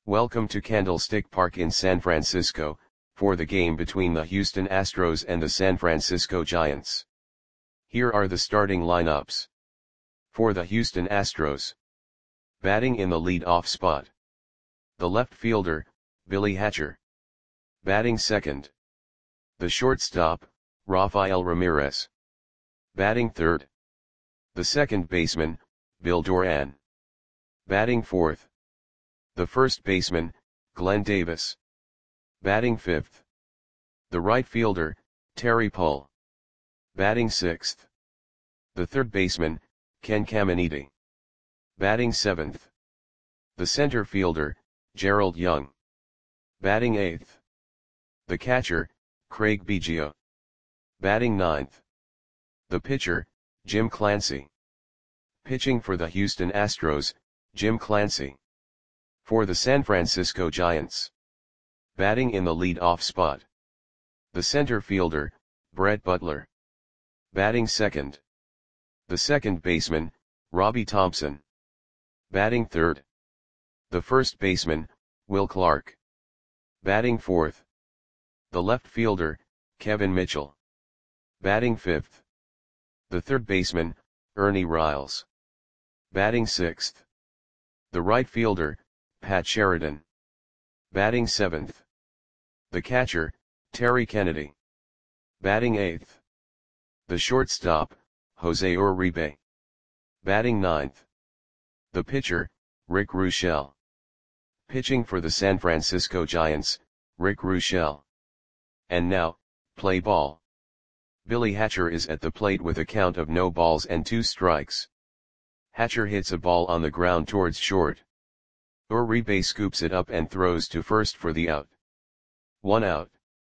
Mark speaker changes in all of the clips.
Speaker 1: Welcome to Candlestick Park in San Francisco, for the game between the Houston Astros and the San Francisco Giants. Here are the starting lineups. For the Houston Astros. Batting in the lead-off spot. The left fielder, Billy Hatcher. Batting second. The shortstop, Rafael Ramirez. Batting third. The second baseman, Bill Doran. Batting fourth. The first baseman, Glenn Davis. Batting fifth. The right fielder, Terry Pull. Batting sixth. The third baseman, Ken Caminiti. Batting seventh. The center fielder, Gerald Young. Batting eighth. The catcher, Craig Biggio. Batting ninth. The pitcher, Jim Clancy. Pitching for the Houston Astros, Jim Clancy. For the San Francisco Giants. Batting in the lead-off spot. The center fielder, Brett Butler. Batting second. The second baseman, Robbie Thompson. Batting third. The first baseman, Will Clark. Batting fourth. The left fielder, Kevin Mitchell. Batting fifth. The third baseman, Ernie Riles. Batting sixth. The right fielder, Pat Sheridan. Batting seventh. The catcher, Terry Kennedy. Batting eighth. The shortstop, Jose Uribe. Batting ninth. The pitcher, Rick Ruschel. Pitching for the San Francisco Giants, Rick Ruschel. And now, play ball. Billy Hatcher is at the plate with a count of no balls and 2 strikes. Hatcher hits a ball on the ground towards short. Uribe scoops it up and throws to first for the out. 1 out.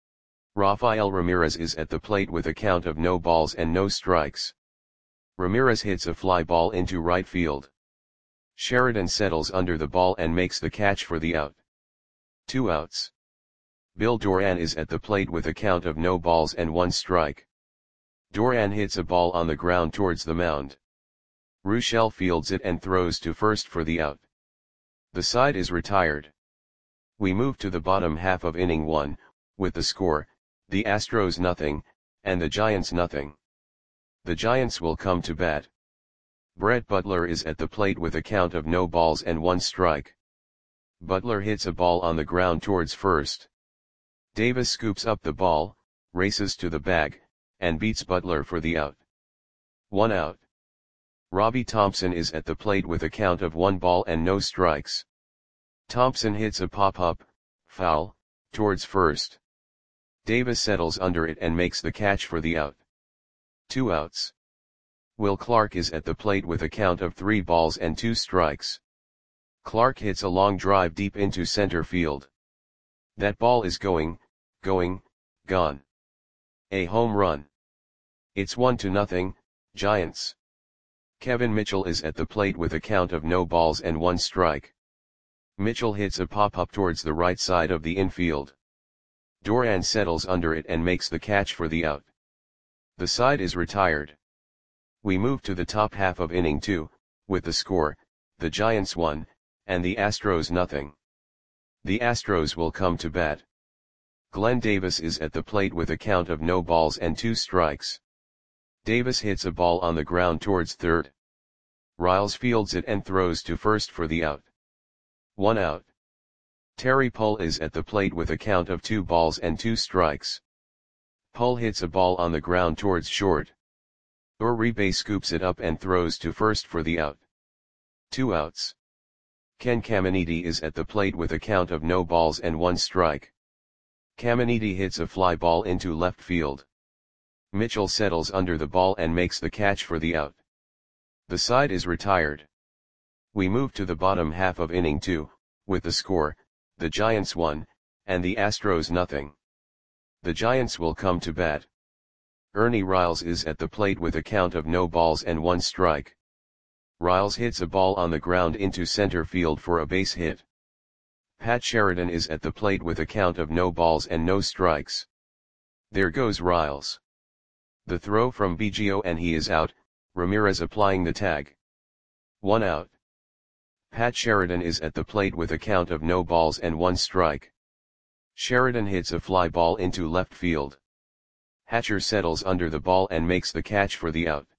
Speaker 1: Rafael Ramirez is at the plate with a count of no balls and no strikes. Ramirez hits a fly ball into right field. Sheridan settles under the ball and makes the catch for the out. 2 outs. Bill Doran is at the plate with a count of no balls and 1 strike. Doran hits a ball on the ground towards the mound. Ruschel fields it and throws to first for the out. The side is retired. We move to the bottom half of inning 1, with the score, the Astros nothing, and the Giants nothing. The Giants will come to bat. Brett Butler is at the plate with a count of no balls and 1 strike. Butler hits a ball on the ground towards first. Davis scoops up the ball, races to the bag, and beats Butler for the out. 1 out. Robbie Thompson is at the plate with a count of 1 ball and no strikes. Thompson hits a pop-up, foul, towards first. Davis settles under it and makes the catch for the out. 2 outs. Will Clark is at the plate with a count of 3 balls and 2 strikes. Clark hits a long drive deep into center field. That ball is gone. A home run. It's 1-0, Giants. Kevin Mitchell is at the plate with a count of no balls and 1 strike. Mitchell hits a pop-up towards the right side of the infield. Doran settles under it and makes the catch for the out. The side is retired. We move to the top half of inning 2, with the score, the Giants 1, and the Astros nothing. The Astros will come to bat. Glenn Davis is at the plate with a count of no balls and 2 strikes. Davis hits a ball on the ground towards third. Riles fields it and throws to first for the out. 1 out. Terry Pull is at the plate with a count of 2 balls and 2 strikes. Pull hits a ball on the ground towards short. Uribe scoops it up and throws to first for the out. 2 outs. Ken Caminiti is at the plate with a count of no balls and 1 strike. Caminiti hits a fly ball into left field. Mitchell settles under the ball and makes the catch for the out. The side is retired. We move to the bottom half of inning 2, with the score, the Giants 1, and the Astros nothing. The Giants will come to bat. Ernie Riles is at the plate with a count of no balls and 1 strike. Riles hits a ball on the ground into center field for a base hit. Pat Sheridan is at the plate with a count of no balls and no strikes. There goes Riles. The throw from Biggio and he is out, Ramirez applying the tag. 1 out. Pat Sheridan is at the plate with a count of no balls and 1 strike. Sheridan hits a fly ball into left field. Hatcher settles under the ball and makes the catch for the out.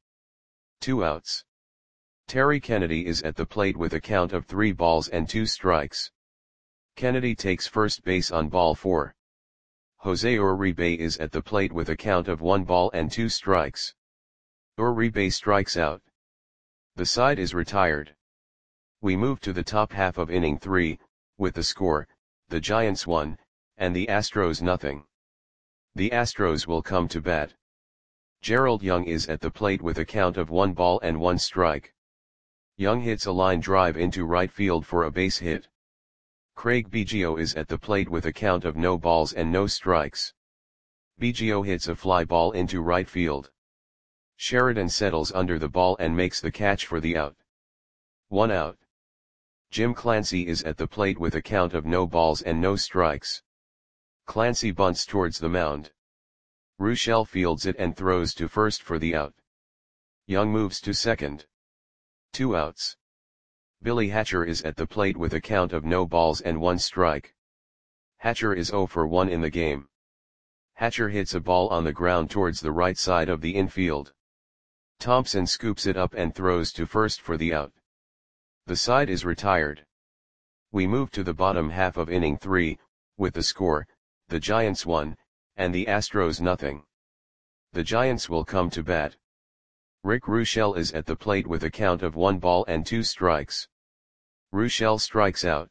Speaker 1: 2 outs. Terry Kennedy is at the plate with a count of 3 balls and 2 strikes. Kennedy takes first base on ball 4. Jose Uribe is at the plate with a count of 1 ball and 2 strikes. Uribe strikes out. The side is retired. We move to the top half of inning 3, with the score, the Giants 1, and the Astros nothing. The Astros will come to bat. Gerald Young is at the plate with a count of 1 ball and 1 strike. Young hits a line drive into right field for a base hit. Craig Biggio is at the plate with a count of no balls and no strikes. Biggio hits a fly ball into right field. Sheridan settles under the ball and makes the catch for the out. 1 out. Jim Clancy is at the plate with a count of no balls and no strikes. Clancy bunts towards the mound. Ruschel fields it and throws to first for the out. Young moves to second. 2 outs. Billy Hatcher is at the plate with a count of no balls and 1 strike. Hatcher is 0 for 1 in the game. Hatcher hits a ball on the ground towards the right side of the infield. Thompson scoops it up and throws to first for the out. The side is retired. We move to the bottom half of inning 3, with the score, the Giants 1, and the Astros nothing. The Giants will come to bat. Rick Ruschel is at the plate with a count of 1 ball and 2 strikes. Ruschel strikes out.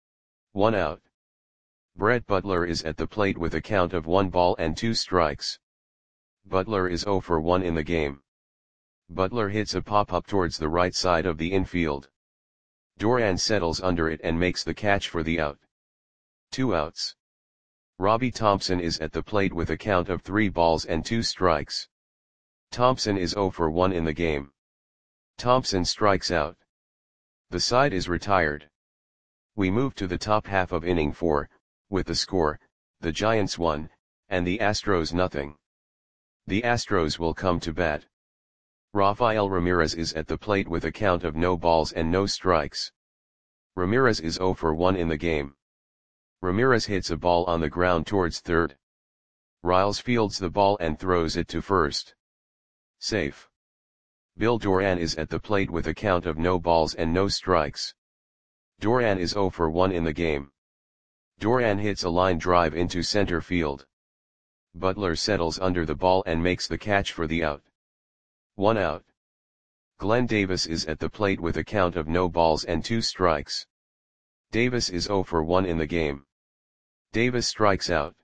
Speaker 1: 1 out. Brett Butler is at the plate with a count of 1 ball and 2 strikes. Butler is 0 for 1 in the game. Butler hits a pop-up towards the right side of the infield. Duran settles under it and makes the catch for the out. 2 outs. Robbie Thompson is at the plate with a count of 3 balls and 2 strikes. Thompson is 0 for 1 in the game. Thompson strikes out. The side is retired. We move to the top half of inning 4, with the score, the Giants 1, and the Astros nothing. The Astros will come to bat. Rafael Ramirez is at the plate with a count of no balls and no strikes. Ramirez is 0 for 1 in the game. Ramirez hits a ball on the ground towards third. Riles fields the ball and throws it to first. Safe. Bill Duran is at the plate with a count of no balls and no strikes. Duran is 0 for 1 in the game. Duran hits a line drive into center field. Butler settles under the ball and makes the catch for the out. 1 out. Glenn Davis is at the plate with a count of no balls and 2 strikes. Davis is 0 for 1 in the game. Davis strikes out.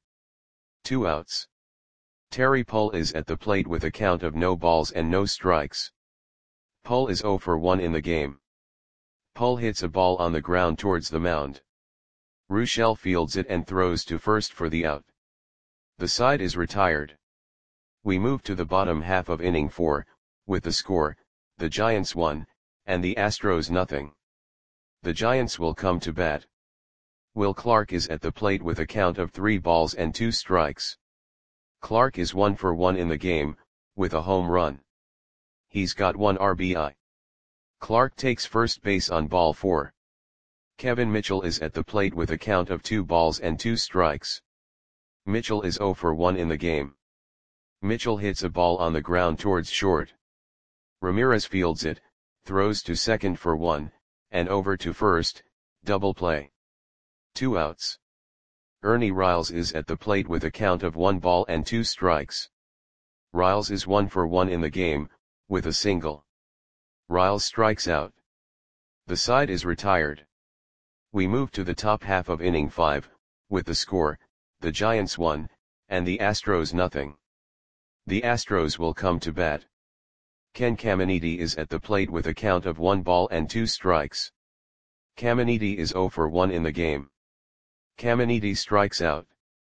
Speaker 1: 2 outs. Terry Pull is at the plate with a count of no balls and no strikes. Pull is 0 for 1 in the game. Pull hits a ball on the ground towards the mound. Ruschel fields it and throws to first for the out. The side is retired. We move to the bottom half of inning 4, with the score, the Giants 1, and the Astros nothing. The Giants will come to bat. Will Clark is at the plate with a count of 3 balls and 2 strikes. Clark is 1 for 1 in the game, with a home run. He's got 1 RBI. Clark takes first base on ball 4. Kevin Mitchell is at the plate with a count of 2 balls and 2 strikes. Mitchell is 0 for 1 in the game. Mitchell hits a ball on the ground towards short. Ramirez fields it, throws to second for 1, and over to first, double play. 2 outs. Ernie Riles is at the plate with a count of 1 ball and 2 strikes. Riles is 1 for 1 in the game, with a single. Riles strikes out. The side is retired. We move to the top half of inning 5, with the score, the Giants 1, and the Astros nothing. The Astros will come to bat. Ken Caminiti is at the plate with a count of 1 ball and 2 strikes. Caminiti is 0 for 1 in the game. Caminiti strikes out.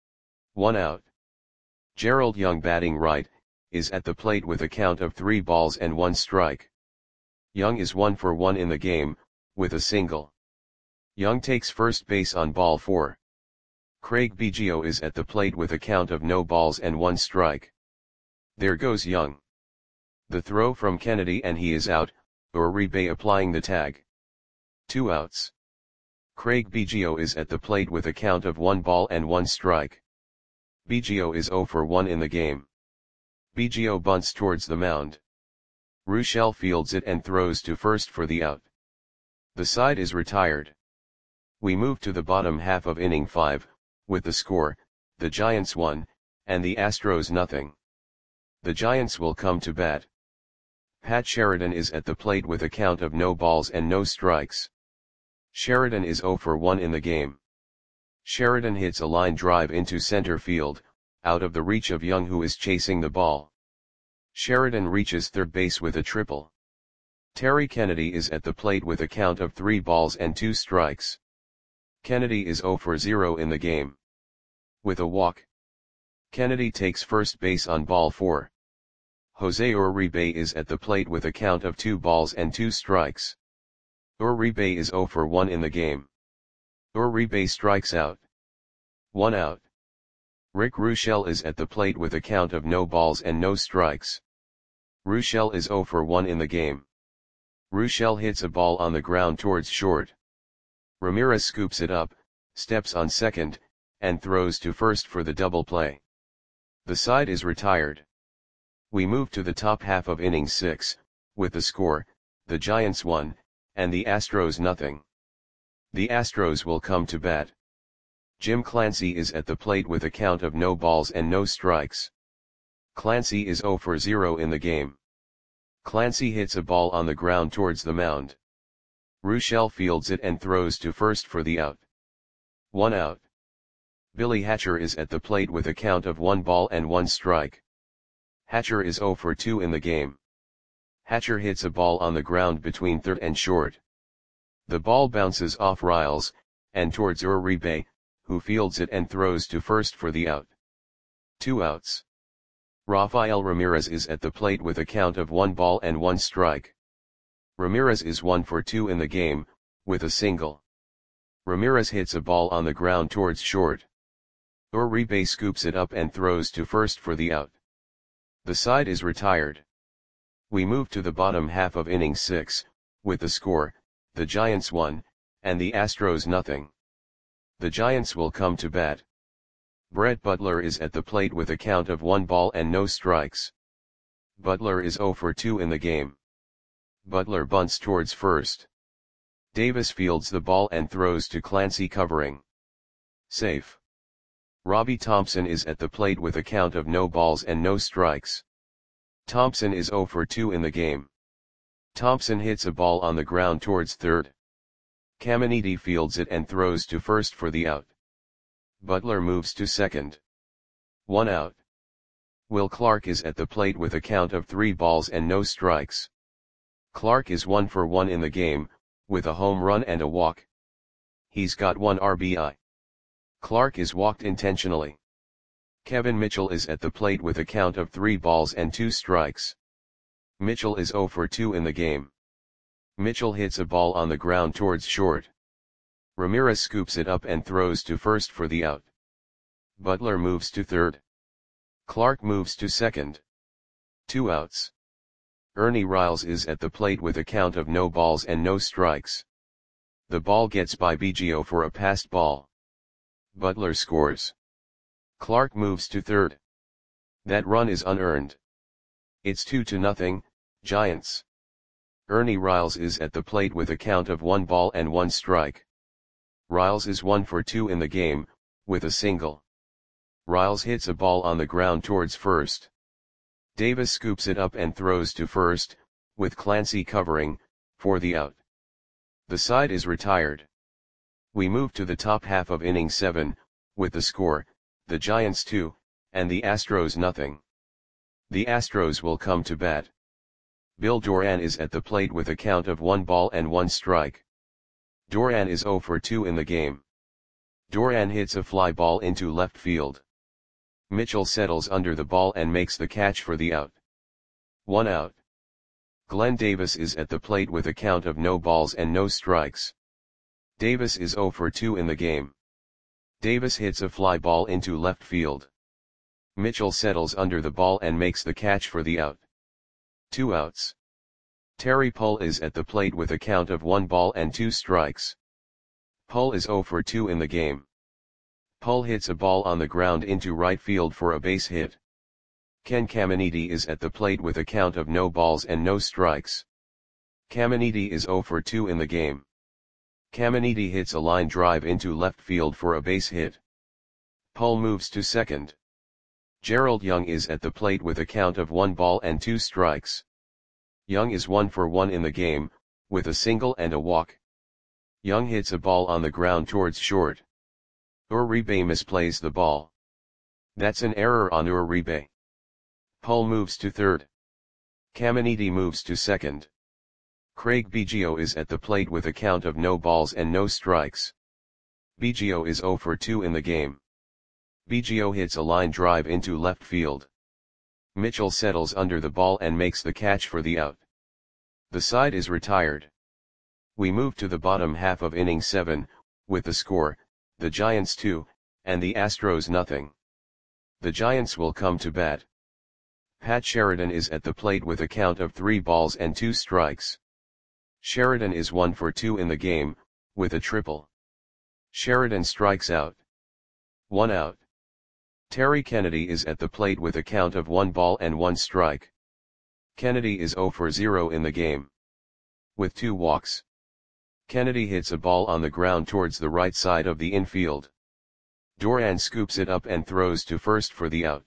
Speaker 1: 1 out. Gerald Young batting right, is at the plate with a count of 3 balls and 1 strike. Young is 1 for 1 in the game, with a single. Young takes first base on ball 4. Craig Biggio is at the plate with a count of no balls and 1 strike. There goes Young. The throw from Kennedy and he is out, Uribe applying the tag. 2 outs. Craig Biggio is at the plate with a count of 1 ball and 1 strike. Biggio is 0 for 1 in the game. Biggio bunts towards the mound. Ruschel fields it and throws to first for the out. The side is retired. We move to the bottom half of inning 5, with the score, the Giants 1, and the Astros nothing. The Giants will come to bat. Pat Sheridan is at the plate with a count of no balls and no strikes. Sheridan is 0 for 1 in the game. Sheridan hits a line drive into center field, out of the reach of Young, who is chasing the ball. Sheridan reaches third base with a triple. Terry Kennedy is at the plate with a count of 3 balls and 2 strikes. Kennedy is 0 for 0 in the game. With a walk, Kennedy takes first base on ball 4. Jose Uribe is at the plate with a count of 2 balls and 2 strikes. Uribe is 0 for 1 in the game. Uribe strikes out. 1 out. Rick Ruschel is at the plate with a count of no balls and no strikes. Ruschel is 0 for 1 in the game. Ruschel hits a ball on the ground towards short. Ramirez scoops it up, steps on second, and throws to first for the double play. The side is retired. We move to the top half of inning 6, with the score, the Giants 1, and the Astros nothing. The Astros will come to bat. Jim Clancy is at the plate with a count of no balls and no strikes. Clancy is 0 for 0 in the game. Clancy hits a ball on the ground towards the mound. Ruschel fields it and throws to first for the out. 1 out. Billy Hatcher is at the plate with a count of 1 ball and 1 strike. Hatcher is 0 for 2 in the game. Hatcher hits a ball on the ground between third and short. The ball bounces off Riles, and towards Uribe, who fields it and throws to first for the out. 2 outs. Rafael Ramirez is at the plate with a count of 1 ball and 1 strike. Ramirez is 1 for 2 in the game, with a single. Ramirez hits a ball on the ground towards short. Uribe scoops it up and throws to first for the out. The side is retired. We move to the bottom half of inning 6, with the score, the Giants 1, and the Astros nothing. The Giants will come to bat. Brett Butler is at the plate with a count of 1 ball and no strikes. Butler is 0 for 2 in the game. Butler bunts towards first. Davis fields the ball and throws to Clancy covering. Safe. Robbie Thompson is at the plate with a count of no balls and no strikes. Thompson is 0 for 2 in the game. Thompson hits a ball on the ground towards third. Caminiti fields it and throws to first for the out. Butler moves to second. 1 out. Will Clark is at the plate with a count of 3 balls and no strikes. Clark is 1 for 1 in the game, with a home run and a walk. He's got 1 RBI. Clark is walked intentionally. Kevin Mitchell is at the plate with a count of 3 balls and 2 strikes. Mitchell is 0 for 2 in the game. Mitchell hits a ball on the ground towards short. Ramirez scoops it up and throws to first for the out. Butler moves to third. Clark moves to second. 2 outs. Ernie Riles is at the plate with a count of no balls and no strikes. The ball gets by Biggio for a passed ball. Butler scores. Clark moves to third. That run is unearned. It's 2-0, Giants. Ernie Riles is at the plate with a count of 1 ball and 1 strike. Riles is 1 for 2 in the game, with a single. Riles hits a ball on the ground towards first. Davis scoops it up and throws to first, with Clancy covering, for the out. The side is retired. We move to the top half of inning 7, with the score, the Giants 2, and the Astros nothing. The Astros will come to bat. Bill Doran is at the plate with a count of 1 ball and 1 strike. Doran is 0 for 2 in the game. Doran hits a fly ball into left field. Mitchell settles under the ball and makes the catch for the out. 1 out. Glenn Davis is at the plate with a count of no balls and no strikes. Davis is 0 for 2 in the game. Davis hits a fly ball into left field. Mitchell settles under the ball and makes the catch for the out. 2 outs. Terry Pull is at the plate with a count of 1 ball and 2 strikes. Pull is 0 for 2 in the game. Pull hits a ball on the ground into right field for a base hit. Ken Caminiti is at the plate with a count of no balls and no strikes. Caminiti is 0 for 2 in the game. Caminiti hits a line drive into left field for a base hit. Pull moves to second. Gerald Young is at the plate with a count of 1 ball and 2 strikes. Young is 1 for 1 in the game, with a single and a walk. Young hits a ball on the ground towards short. Uribe misplays the ball. That's an error on Uribe. Pull moves to third. Caminiti moves to second. Craig Biggio is at the plate with a count of no balls and no strikes. Biggio is 0 for 2 in the game. Biggio hits a line drive into left field. Mitchell settles under the ball and makes the catch for the out. The side is retired. We move to the bottom half of inning 7, with the score, the Giants 2, and the Astros nothing. The Giants will come to bat. Pat Sheridan is at the plate with a count of 3 balls and 2 strikes. Sheridan is 1 for 2 in the game, with a triple. Sheridan strikes out. 1 out. Terry Kennedy is at the plate with a count of 1 ball and 1 strike. Kennedy is 0 for 0 in the game. With 2 walks. Kennedy hits a ball on the ground towards the right side of the infield. Duran scoops it up and throws to first for the out.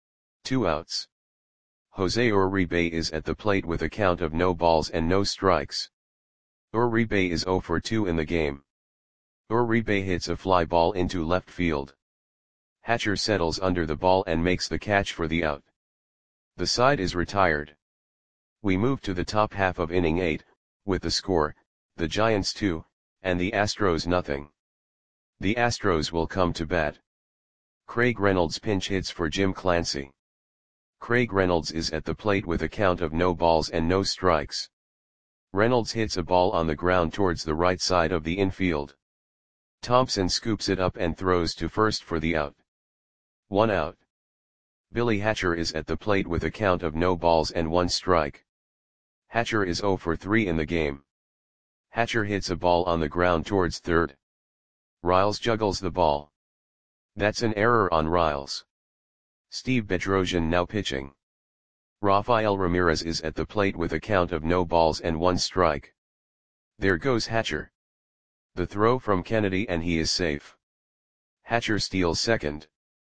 Speaker 1: 2 outs. Jose Uribe is at the plate with a count of no balls and no strikes. Uribe is 0 for 2 in the game. Uribe hits a fly ball into left field. Hatcher settles under the ball and makes the catch for the out. The side is retired. We move to the top half of inning 8, with the score, the Giants 2, and the Astros nothing. The Astros will come to bat. Craig Reynolds pinch hits for Jim Clancy. Craig Reynolds is at the plate with a count of no balls and no strikes. Reynolds hits a ball on the ground towards the right side of the infield. Thompson scoops it up and throws to first for the out. 1 out. Billy Hatcher is at the plate with a count of no balls and 1 strike. Hatcher is 0 for 3 in the game. Hatcher hits a ball on the ground towards third. Riles juggles the ball. That's an error on Riles. Steve Bedrosian now pitching. Rafael Ramirez is at the plate with a count of no balls and 1 strike. There goes Hatcher. The throw from Kennedy and he is safe. Hatcher steals second.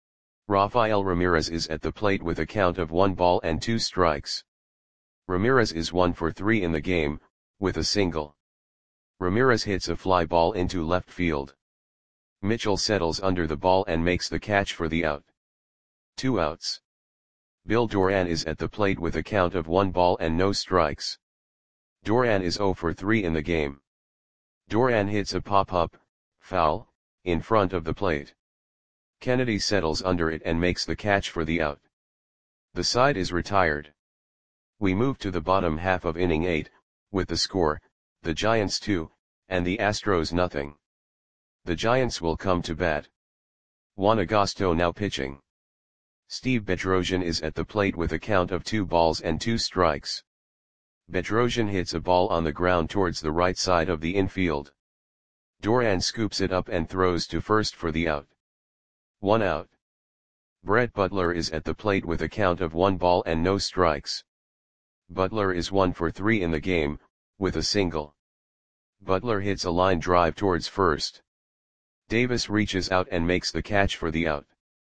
Speaker 1: Rafael Ramirez is at the plate with a count of 1 ball and 2 strikes. Ramirez is 1 for 3 in the game, with a single. Ramirez hits a fly ball into left field. Mitchell settles under the ball and makes the catch for the out. 2 outs. Bill Duran is at the plate with a count of 1 ball and no strikes. Duran is 0 for 3 in the game. Duran hits a pop-up, foul, in front of the plate. Kennedy settles under it and makes the catch for the out. The side is retired. We move to the bottom half of inning 8, with the score, the Giants 2, and the Astros nothing. The Giants will come to bat. Juan Agosto now pitching. Steve Bedrosian is at the plate with a count of 2 balls and 2 strikes. Bedrosian hits a ball on the ground towards the right side of the infield. Duran scoops it up and throws to first for the out. 1 out. Brett Butler is at the plate with a count of 1 ball and no strikes. Butler is 1 for 3 in the game, with a single. Butler hits a line drive towards first. Davis reaches out and makes the catch for the out.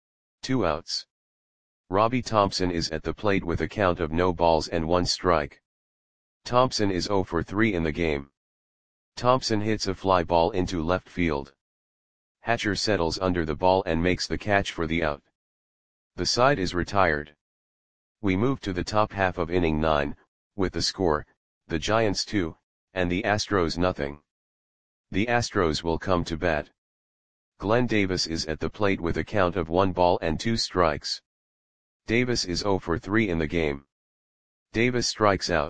Speaker 1: 2 outs. Robbie Thompson is at the plate with a count of no balls and 1 strike. Thompson is 0 for 3 in the game. Thompson hits a fly ball into left field. Hatcher settles under the ball and makes the catch for the out. The side is retired. We move to the top half of inning 9, with the score, the Giants 2, and the Astros nothing. The Astros will come to bat. Glenn Davis is at the plate with a count of 1 ball and 2 strikes. Davis is 0 for 3 in the game. Davis strikes out.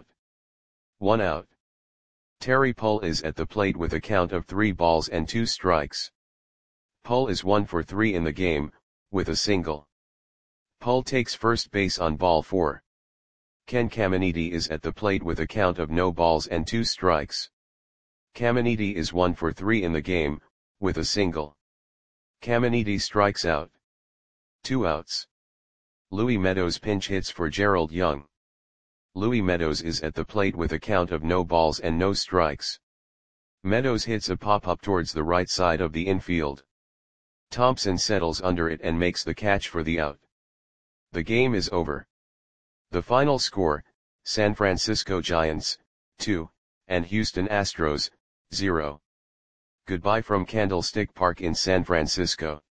Speaker 1: 1 out. Terry Pull is at the plate with a count of 3 balls and 2 strikes. Pull is 1 for 3 in the game, with a single. Pull takes first base on ball 4. Ken Caminiti is at the plate with a count of no balls and 2 strikes. Caminiti is 1 for 3 in the game, with a single. Caminiti strikes out. 2 outs. Louis Meadows pinch hits for Gerald Young. Louis Meadows is at the plate with a count of no balls and no strikes. Meadows hits a pop-up towards the right side of the infield. Thompson settles under it and makes the catch for the out. The game is over. The final score, San Francisco Giants, 2, and Houston Astros, 0. Goodbye from Candlestick Park in San Francisco.